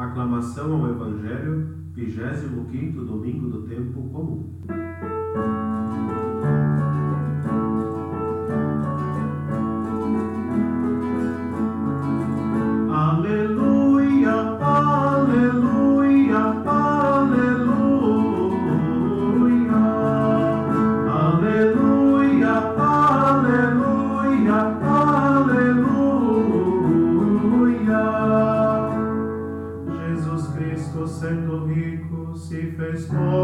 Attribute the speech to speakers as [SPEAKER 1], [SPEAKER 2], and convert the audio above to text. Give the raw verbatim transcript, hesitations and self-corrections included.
[SPEAKER 1] Aclamação ao Evangelho, vigésimo quinto domingo do tempo comum. Aleluia, aleluia, aleluia. Aleluia, aleluia, aleluia. Jesus Cristo, sendo rico, se fez pobre